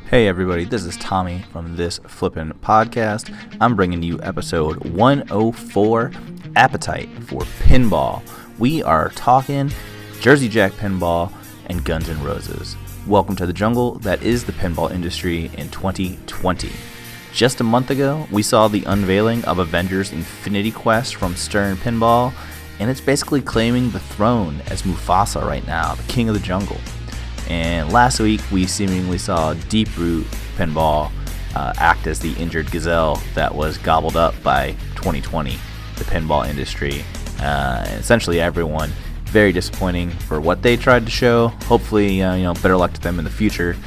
Hey everybody, this is Tommy from This Flippin' Podcast. I'm bringing you episode 104, Appetite for Pinball. We are talking Jersey Jack Pinball and Guns N' Roses. Welcome to the jungle that is the pinball industry in 2020. Just a month ago, we saw the unveiling of Avengers Infinity Quest from Stern Pinball, and it's basically claiming the throne as Mufasa right now, the king of the jungle. And last week, we seemingly saw Deep Root Pinball act as the injured gazelle that was gobbled up by 2020, the pinball industry. Essentially everyone. Very disappointing for what they tried to show. Hopefully, better luck to them in the future.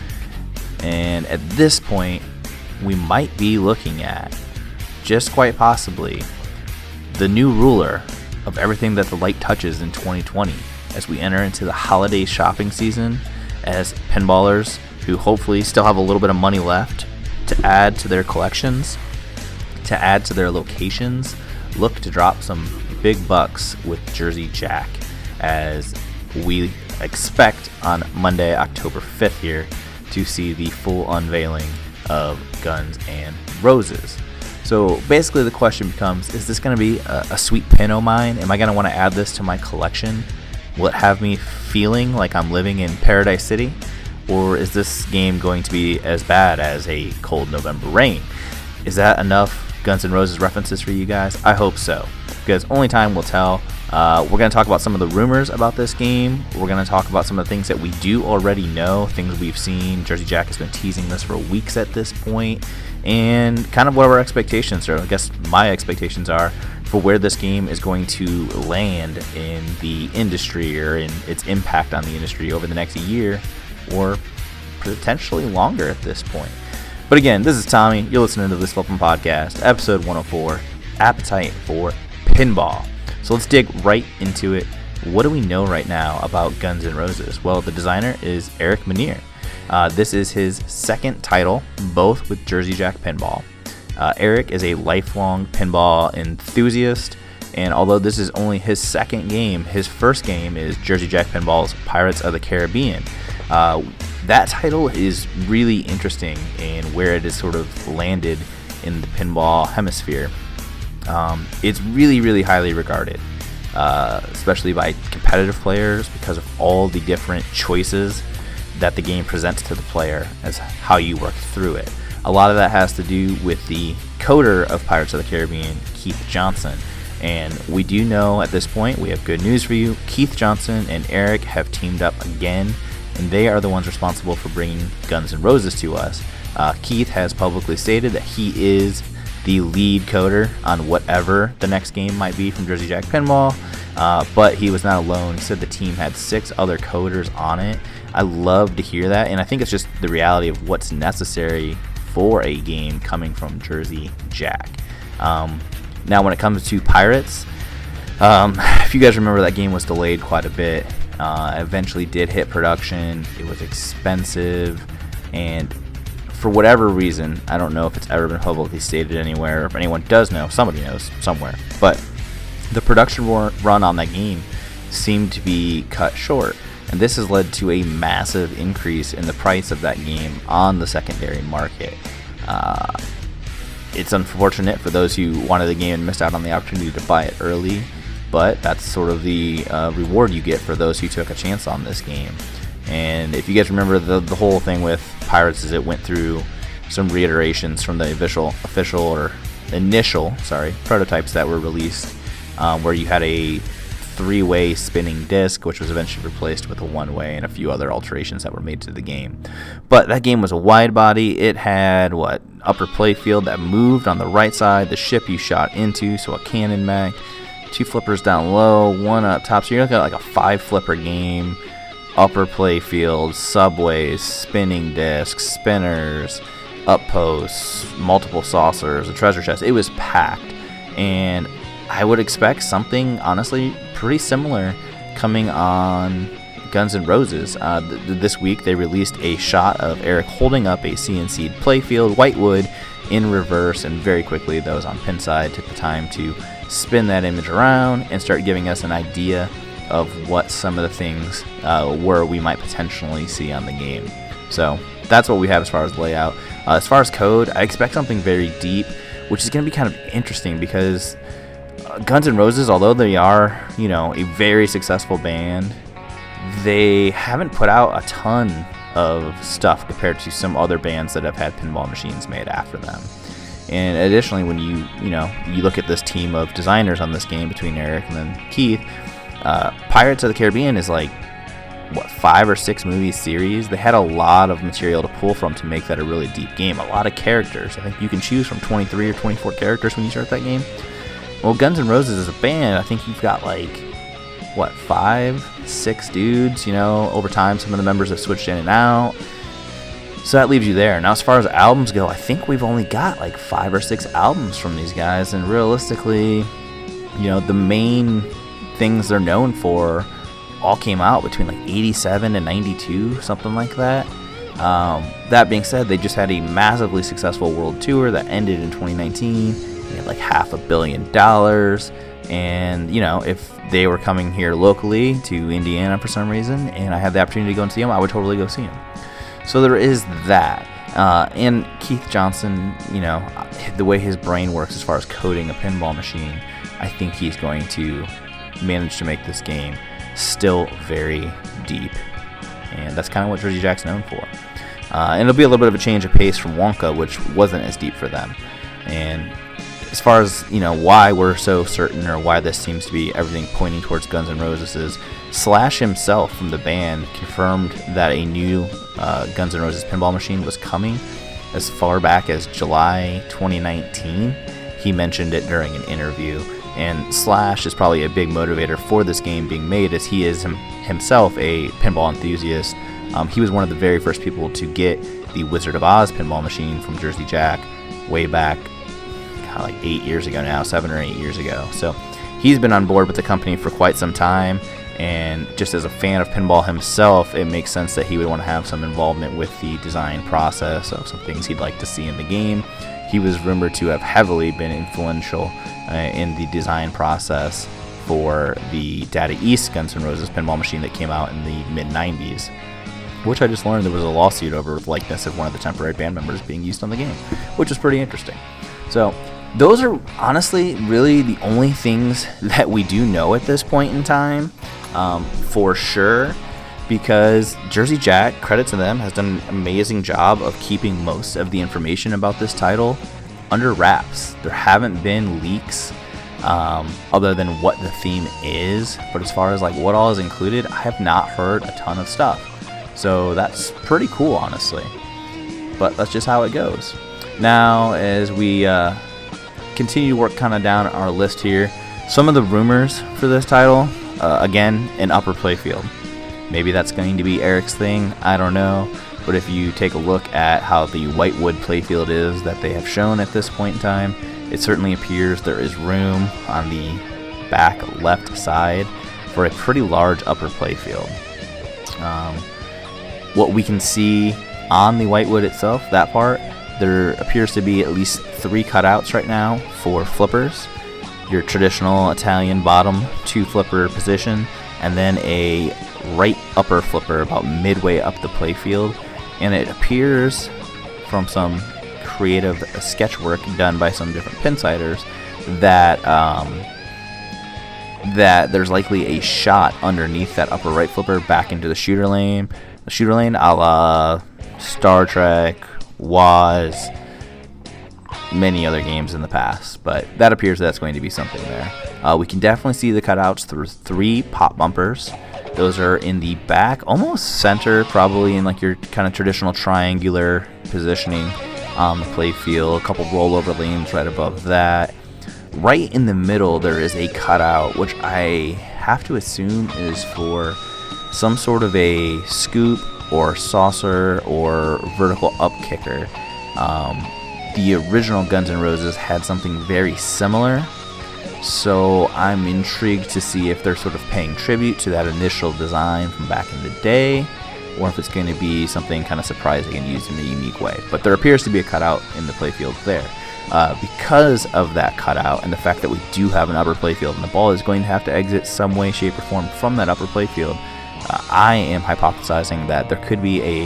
And at this point, we might be looking at, just quite possibly, the new ruler of everything that the light touches in 2020 as we enter into the holiday shopping season, as pinballers who hopefully still have a little bit of money left to add to their collections, to add to their locations, look to drop some big bucks with Jersey Jack, as we expect on Monday, October 5th here to see the full unveiling of Guns N' Roses. So basically the question becomes, is this going to be a sweet pin of mine? Am I going to want to add this to my collection? Will it have me feeling like I'm living in Paradise City? Or is this game going to be as bad as a cold November rain? Is that enough Guns N' Roses references for you guys? I hope so, because only time will tell. We're going to talk about some of the rumors about this game. We're going to talk about some of the things that we do already know, things we've seen. Jersey Jack has been teasing this for weeks at this point, and kind of what our expectations are. I guess my expectations are for where this game is going to land in the industry, or in its impact on the industry over the next year, or potentially longer at this point. But again, this is Tommy. You're listening to This Flippin' Podcast, episode 104, Appetite for Pinball. So let's dig right into it. What do we know right now about Guns N' Roses? Well, the designer is Eric Meunier. This is his second title, both with Jersey Jack Pinball. Eric is a lifelong pinball enthusiast, and although this is only his second game, his first game is Jersey Jack Pinball's Pirates of the Caribbean. That title is really interesting in where it is sort of landed in the pinball hemisphere. It's really, really highly regarded, especially by competitive players, because of all the different choices that the game presents to the player as how you work through it. A lot of that has to do with the coder of Pirates of the Caribbean, Keith Johnson. And we do know at this point, we have good news for you. Keith Johnson and Eric have teamed up again, and they are the ones responsible for bringing Guns N' Roses to us. Keith has publicly stated that he is the lead coder on whatever the next game might be from Jersey Jack Pinball, but he was not alone. He said the team had 6 other coders on it. I love to hear that, and I think it's just the reality of what's necessary for a game coming from Jersey Jack. Now, when it comes to Pirates, if you guys remember, that game was delayed quite a bit. Eventually did hit production. It was expensive, and for whatever reason, I don't know if it's ever been publicly stated anywhere. If anyone does know, somebody knows somewhere. But the production run on that game seemed to be cut short, and this has led to a massive increase in the price of that game on the secondary market. It's unfortunate for those who wanted the game and missed out on the opportunity to buy it early, but that's sort of the reward you get for those who took a chance on this game. And if you guys remember, the whole thing with Pirates is it went through some reiterations from the initial prototypes that were released, where you had a 3-way spinning disc, which was eventually replaced with a 1-way, and a few other alterations that were made to the game. But that game was a wide body. It had upper playfield that moved on the right side, the ship you shot into, so a cannon mech, 2 flippers down low, 1 up top. So you're looking at like a 5-flipper game. Upper playfield, subways, spinning discs, spinners, upposts, multiple saucers, a treasure chest. It was packed, and I would expect something honestly pretty similar coming on Guns N' Roses. This week they released a shot of Eric holding up a CNC'd playfield, whitewood, in reverse, and very quickly those on pin side took the time to spin that image around and start giving us an idea of what some of the things were we might potentially see on the game. So that's what we have as far as layout. As far as code, I expect something very deep, which is going to be kind of interesting because Guns N' Roses, although they are, a very successful band, they haven't put out a ton of stuff compared to some other bands that have had pinball machines made after them. And additionally, when you look at this team of designers on this game between Eric and then Keith, Pirates of the Caribbean is like, 5 or 6 movie series. They had a lot of material to pull from to make that a really deep game. A lot of characters. I think you can choose from 23 or 24 characters when you start that game. Well, Guns N' Roses as a band, I think you've got 5, 6 dudes. Over time, some of the members have switched in and out. So that leaves you there. Now, as far as albums go, I think we've only got 5 or 6 albums from these guys. And realistically, the main things they're known for all came out between 87 and 92, something like that. That being said, they just had a massively successful world tour that ended in 2019. They had $500 million. And, if they were coming here locally to Indiana for some reason and I had the opportunity to go and see them, I would totally go see them. So there is that. And Keith Johnson, the way his brain works as far as coding a pinball machine, I think he's going to manage to make this game still very deep, and that's kind of what Jersey Jack's known for. And it'll be a little bit of a change of pace from Wonka, which wasn't as deep for them. And as far as why we're so certain, or why this seems to be everything pointing towards Guns N' Roses, is Slash himself from the band confirmed that a new Guns N' Roses pinball machine was coming as far back as July 2019. He mentioned it during an interview. And Slash is probably a big motivator for this game being made, as he is himself a pinball enthusiast. He was one of the very first people to get the Wizard of Oz pinball machine from Jersey Jack way back 8 years ago now, 7 or 8 years ago. So he's been on board with the company for quite some time, and just as a fan of pinball himself, it makes sense that he would want to have some involvement with the design process of some things he'd like to see in the game. He was rumored to have heavily been influential in the design process for the Data East Guns N' Roses pinball machine that came out in the mid-90s, which I just learned there was a lawsuit over the likeness of one of the temporary band members being used on the game, which is pretty interesting. So those are honestly really the only things that we do know at this point in time, for sure, because Jersey Jack, credit to them, has done an amazing job of keeping most of the information about this title under wraps. There haven't been leaks other than what the theme is, but as far as what all is included, I have not heard a ton of stuff. So that's pretty cool, honestly. But that's just how it goes. Now, as we continue to work kind of down our list here, some of the rumors for this title, again, an upper playfield. Maybe that's going to be Eric's thing, I don't know. But if you take a look at how the Whitewood playfield is that they have shown at this point in time, it certainly appears there is room on the back left side for a pretty large upper playfield. What we can see on the Whitewood itself, that part, there appears to be at least 3 cutouts right now for flippers. Your traditional Italian bottom 2 flipper position, and then a right upper flipper about midway up the playfield. And it appears from some creative sketch work done by some different pinsiders that that there's likely a shot underneath that upper right flipper back into the shooter lane a la Star Trek, Woz, many other games in the past, but that appears that's going to be something there. We can definitely see the cutouts through 3 pop bumpers. Those are in the back, almost center, probably in your kind of traditional triangular positioning on the playfield. A couple rollover lanes right above that. Right in the middle, there is a cutout, which I have to assume is for some sort of a scoop or saucer or vertical up kicker. The original Guns N' Roses had something very similar, so I'm intrigued to see if they're sort of paying tribute to that initial design from back in the day, or if it's going to be something kind of surprising and used in a unique way. But there appears to be a cutout in the playfield there. Because of that cutout and the fact that we do have an upper playfield and the ball is going to have to exit some way, shape, or form from that upper playfield, I am hypothesizing that there could be a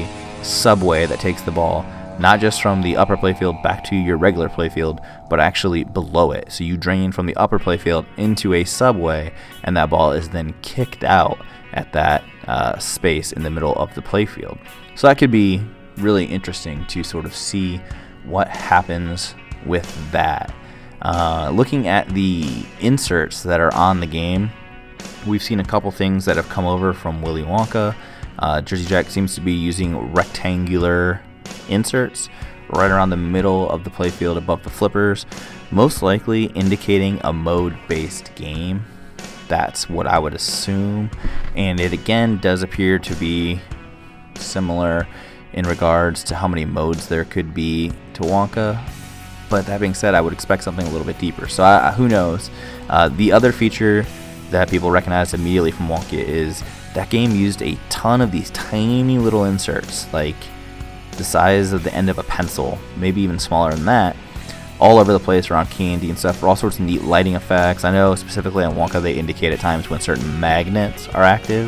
subway that takes the ball not just from the upper playfield back to your regular playfield, but actually below it. So you drain from the upper playfield into a subway, and that ball is then kicked out at that space in the middle of the playfield. So that could be really interesting to sort of see what happens with that. Looking at the inserts that are on the game, we've seen a couple things that have come over from Willy Wonka. Jersey Jack seems to be using rectangular inserts right around the middle of the playfield above the flippers, most likely indicating a mode-based game. That's what I would assume, and it again does appear to be similar in regards to how many modes there could be to Wonka. But that being said, I would expect something a little bit deeper, so who knows. The other feature that people recognize immediately from Wonka is that game used a ton of these tiny little inserts, like the size of the end of a pencil, maybe even smaller than that, all over the place around candy and stuff for all sorts of neat lighting effects. I know specifically on Wonka they indicate at times when certain magnets are active,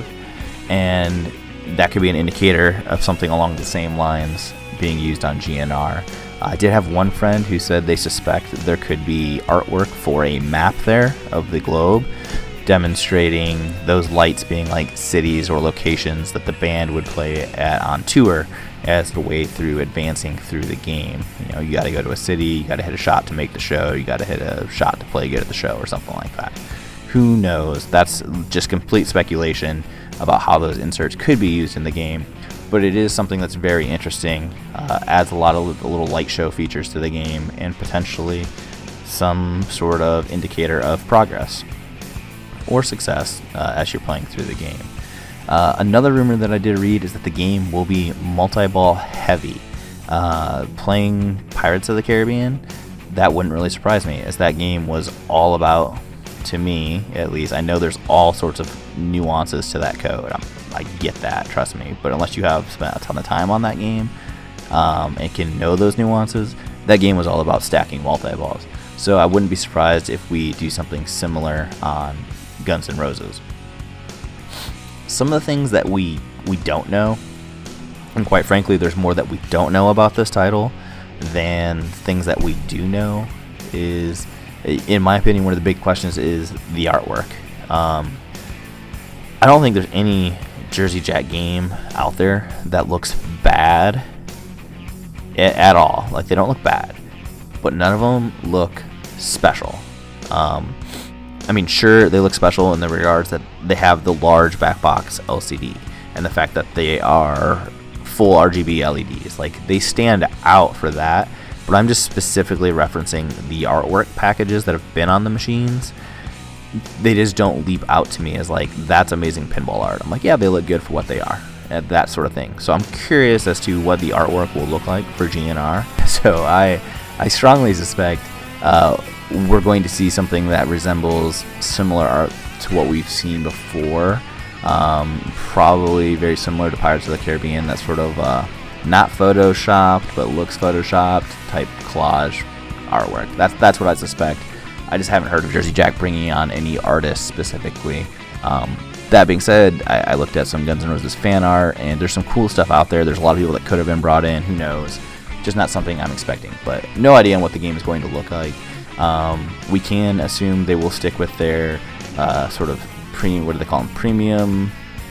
and that could be an indicator of something along the same lines being used on GNR. I did have one friend who said they suspect there could be artwork for a map there of the globe, demonstrating those lights being like cities or locations that the band would play at on tour as the way through advancing through the game. You know, you got to go to a city, you got to hit a shot to make the show, you got to hit a shot to play good at the show, or something like that. Who knows? That's just complete speculation about how those inserts could be used in the game, but it is something that's very interesting. Adds a lot of the little light show features to the game, and potentially some sort of indicator of progress or success as you're playing through the game. Another rumor that I did read is that the game will be multi-ball heavy. Playing Pirates of the Caribbean, that wouldn't really surprise me, as that game was all about, to me at least, I know there's all sorts of nuances to that code. I get that, trust me, but unless you have spent a ton of time on that game and can know those nuances, that game was all about stacking multi-balls. So I wouldn't be surprised if we do something similar on Guns N' Roses. Some of the things that we don't know, and quite frankly there's more that we don't know about this title than things that we do know, is, in my opinion, one of the big questions is the artwork. I don't think there's any Jersey Jack game out there that looks bad at all. Like, they don't look bad, but none of them look special. I mean, sure, they look special in the regards that they have the large back box LCD and the fact that they are full RGB LEDs. Like, they stand out for that, but I'm just specifically referencing the artwork packages that have been on the machines. They just don't leap out to me as like, that's amazing pinball art. I'm like, yeah, they look good for what they are, and that sort of thing. So I'm curious as to what the artwork will look like for GNR. So I strongly suspect we're going to see something that resembles similar art to what we've seen before. Probably very similar to Pirates of the Caribbean, that sort of not photoshopped but looks photoshopped type collage artwork. That's what I suspect. I just haven't heard of Jersey Jack bringing on any artists specifically. That being said, I looked at some Guns N' Roses fan art, and there's some cool stuff out there. There's a lot of people that could have been brought in. Who knows? Just not something I'm expecting, but no idea on what the game is going to look like. We can assume they will stick with their sort of premium, what do they call them? Premium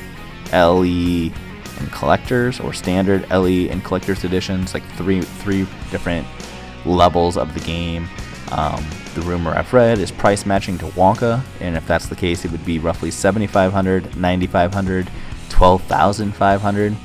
LE and collectors, or standard LE and collectors editions, like three different levels of the game. The rumor I've read is price matching to Wonka, and if that's the case, it would be roughly $7,500, $9,500, $12,500.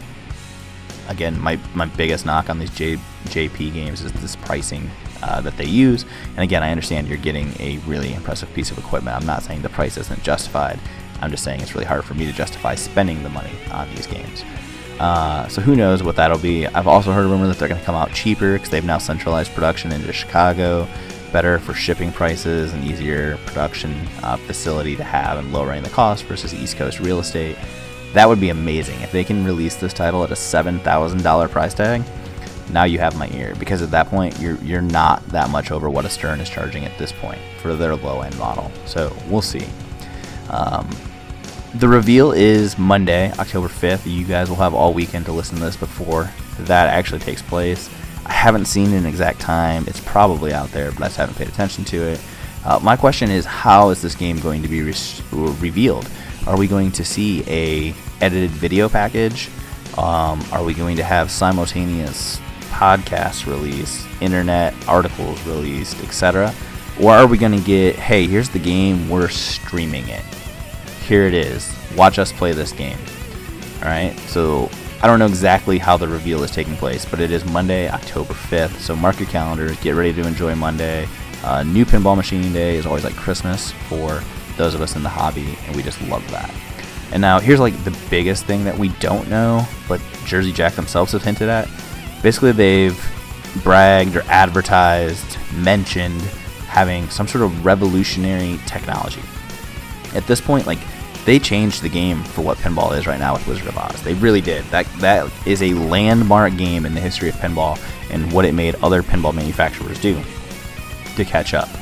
Again, my biggest knock on these JP games is this pricing that they use. And again, I understand you're getting a really impressive piece of equipment. I'm not saying the price isn't justified. I'm just saying it's really hard for me to justify spending the money on these games. So who knows what that'll be. I've also heard a rumor that they're going to come out cheaper because they've now centralized production into Chicago, better for shipping prices and easier production facility to have, and lowering the cost versus East Coast real estate. That would be amazing if they can release this title at a $7,000 price tag. Now you have my ear, because at that point you're not that much over what a Stern is charging at this point for their low end model. So we'll see. The reveal is Monday, October 5th. You guys will have all weekend to listen to this before that actually takes place. I haven't seen an exact time. It's probably out there, but I just haven't paid attention to it. My question is, how is this game going to be revealed? Are we going to see a edited video package? Are we going to have simultaneous podcasts released, internet articles released, etc.? Or are we going to get, hey, here's the game, we're streaming it. Here it is. Watch us play this game. Alright, so I don't know exactly how the reveal is taking place, but it is Monday, October 5th. So mark your calendars, get ready to enjoy Monday. New Pinball Machining Day is always like Christmas for those of us in the hobby, and we just love that. And now here's like the biggest thing that we don't know, but Jersey Jack themselves have hinted at. Basically, they've bragged or advertised, mentioned having some sort of revolutionary technology. At this point, like, they changed the game for what pinball is right now with Wizard of Oz. They really did. That is a landmark game in the history of pinball and what it made other pinball manufacturers do to catch up.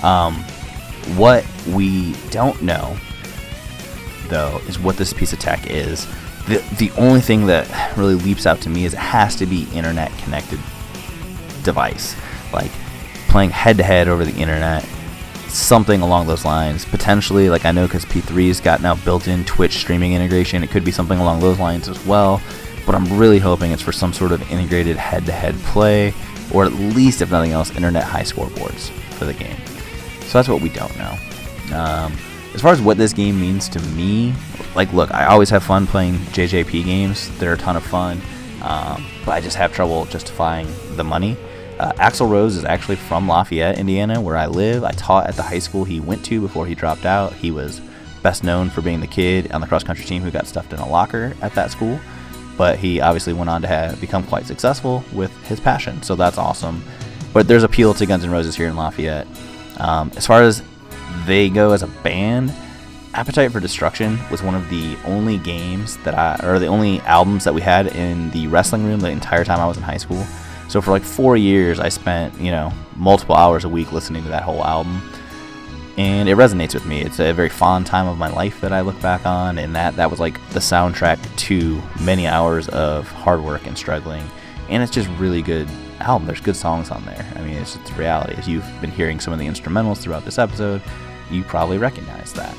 What we don't know, though, is what this piece of tech is. The only thing that really leaps out to me is it has to be internet connected device, like playing head-to-head over the internet, something along those lines. Potentially, like, I know because P3's got now built-in Twitch streaming integration, it could be something along those lines as well, but I'm really hoping it's for some sort of integrated head-to-head play, or at least, if nothing else, internet high scoreboards for the game. So that's what we don't know. As far as what this game means to me, like, look, I always have fun playing JJP games. They're a ton of fun, but I just have trouble justifying the money. Axl Rose is actually from Lafayette, Indiana, where I live. I taught at the high school he went to before he dropped out. He was best known for being the kid on the cross-country team who got stuffed in a locker at that school, but he obviously went on to become quite successful with his passion, so that's awesome. But there's appeal to Guns N' Roses here in Lafayette. As far as they go as a band, Appetite for Destruction was one of the only games the only albums that we had in the wrestling room the entire time I was in high school. So for like 4 years, I spent, multiple hours a week listening to that whole album, and it resonates with me. It's a very fond time of my life that I look back on, and that was like the soundtrack to many hours of hard work and struggling, and it's just really good album. There's good songs on there. I mean, it's reality. As you've been hearing some of the instrumentals throughout this episode, you probably recognize that.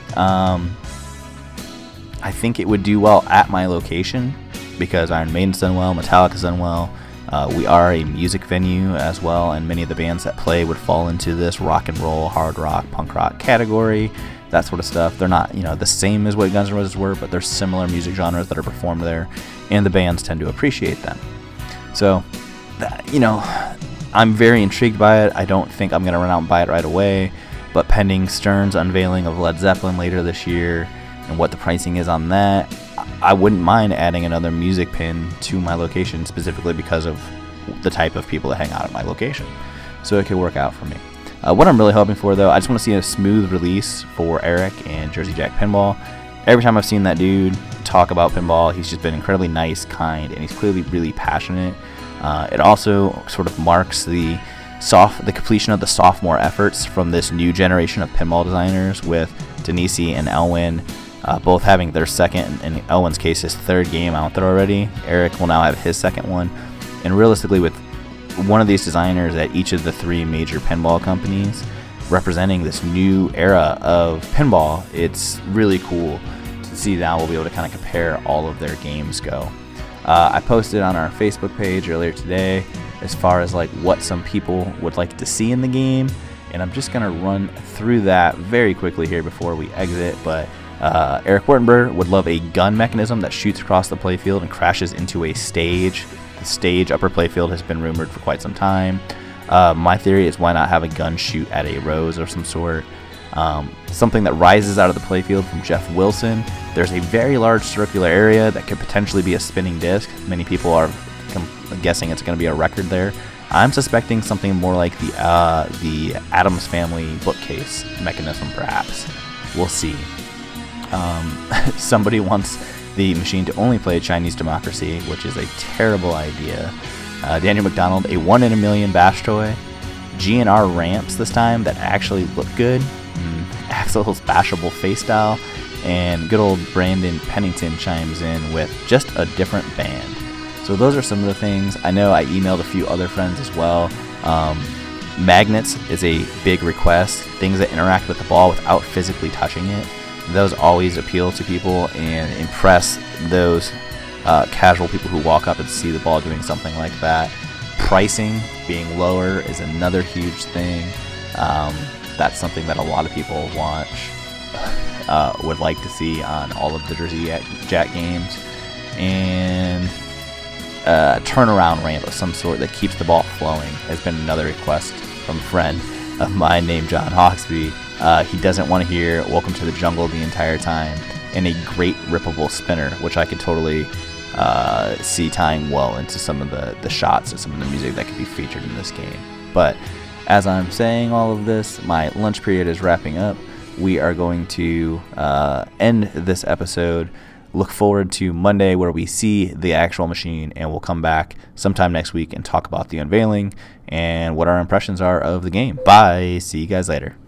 I think it would do well at my location because Iron Maiden's done well, Metallica's done well. We are a music venue as well, and many of the bands that play would fall into this rock and roll, hard rock, punk rock category, that sort of stuff. They're not, the same as what Guns N' Roses were, but there's similar music genres that are performed there, and the bands tend to appreciate them. So, I'm very intrigued by it. I don't think I'm going to run out and buy it right away, but pending Stern's unveiling of Led Zeppelin later this year and what the pricing is on that, I wouldn't mind adding another music pin to my location specifically because of the type of people that hang out at my location. So it could work out for me. What I'm really hoping for, though, I just want to see a smooth release for Eric and Jersey Jack Pinball. Every time I've seen that dude talk about pinball, he's just been incredibly nice, kind, and he's clearly really passionate. It also sort of marks the completion of the sophomore efforts from this new generation of pinball designers with Denise and Elwin both having their second, in Elwin's case, his third game out there already. Eric will now have his second one. And realistically, with one of these designers at each of the three major pinball companies representing this new era of pinball, it's really cool to see now we'll be able to kind of compare all of their games go. I posted on our Facebook page earlier today as far as like what some people would like to see in the game, and I'm just going to run through that very quickly here before we exit. But Eric Wertenberg would love a gun mechanism that shoots across the playfield and crashes into a stage. The stage upper playfield has been rumored for quite some time. My theory is, why not have a gun shoot at a rose of some sort? Something that rises out of the playfield from Jeff Wilson. There's a very large circular area that could potentially be a spinning disc. Many people are guessing it's going to be a record there. I'm suspecting something more like the Addams Family bookcase mechanism, perhaps. We'll see. Somebody wants the machine to only play Chinese Democracy, which is a terrible idea. Daniel McDonald, a 1 in a million bash toy. GNR ramps this time that actually look good. Axel's bashable face style. and good old Brandon Pennington chimes in with just a different band. So those are some of the things. I know I emailed a few other friends as well. Magnets is a big request, things that interact with the ball without physically touching it. Those always appeal to people and impress those casual people who walk up and see the ball doing something like that. Pricing being lower is another huge thing. That's something that a lot of people would like to see on all of the Jersey Jack games. And turnaround ramp of some sort that keeps the ball flowing has been another request from a friend of mine named John Hawksby. He doesn't want to hear Welcome to the Jungle the entire time, and a great rippable spinner, which I could totally see tying well into some of the shots and some of the music that could be featured in this game. But as I'm saying all of this, my lunch period is wrapping up. We are going to end this episode. Look forward to Monday where we see the actual machine, and we'll come back sometime next week and talk about the unveiling and what our impressions are of the game. Bye. See you guys later.